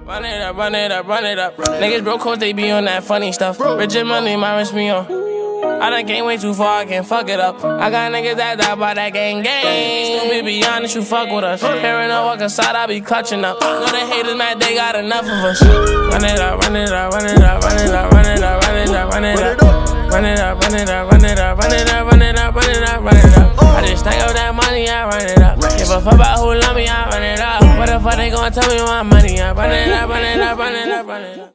Run it up, run it up, run it up. Niggas broke cause they be on that funny stuff. Rich and money, my wrist me on. I done came way too far, I can't fuck it up. I got niggas that die by that gang gang. Stupid, be honest, you fuck with us. Hearing a walk inside, I be clutching up. Know the haters mad, they got enough of us. Run it up, run it up, run it up, run it up, run it up, run it up, run it up. Run it up, run it up, run it up, run it up, run it up, run it up, run it up. I just stack up that money, I run it up. Give a fuck about who love me, I run it up. What the fuck they gon' tell me my money? I run it up, run it up, run it up, run it up.